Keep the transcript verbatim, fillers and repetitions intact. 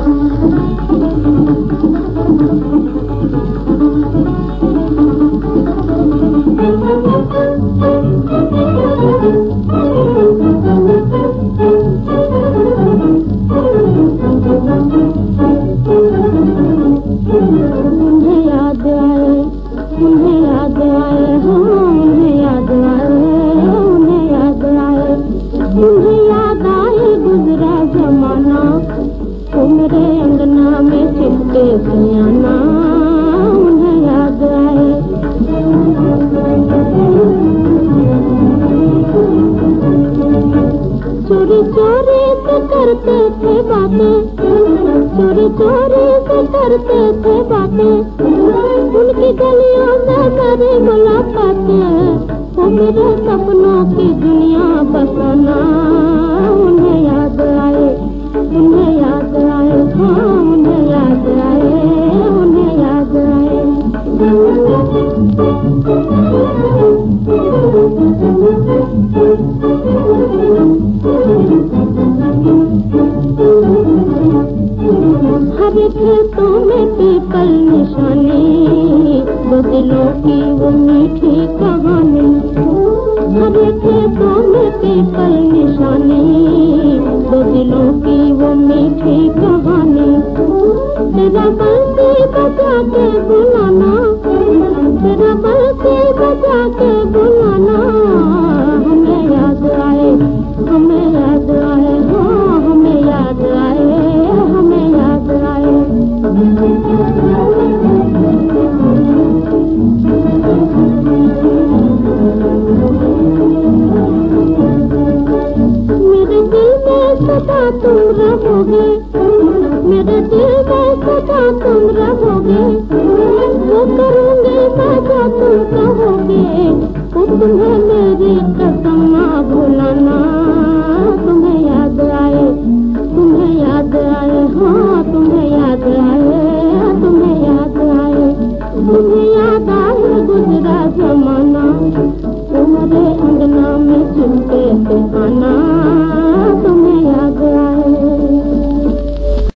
चोरी चोरी से करते थे बातें, चोरी चोरी से करते थे बातें, उनकी गलियों में मेरी मुलाकातें, वो मेरे सपनों की दुनिया बसाना। उन्हें याद आए, उन्हें याद आए, हाँ उन्हें याद आए, उन्हें याद आए। हरे खेतों में पीपल निशानी, वो दिलों की वो मीठी कहानी। हरे खेतों में पीपल निशानी, वो दिलों की वो मीठी कहानी। तेरा बंसी बजा के बुलाना, तेरा बंसी बजा के बुलाना। हमें याद आए, हमें याद आए, हाँ हमें याद आए, हमें याद आए। मेरे दिल में सदा तुम रहोगे, मेरे दिल में सदा तुम रहोगे। वो करूँगी मैं जो तुम कहोगे, वो तुम्हें मेरी कसम ना भुलाना। तुम्हें याद आए, तुम्हें याद आए, हाँ तुम्हें याद आए, तुम्हें याद आए। तुम्हें याद आए गुजरा जमाना, तुम्हारे अंगना में चुपके से आना।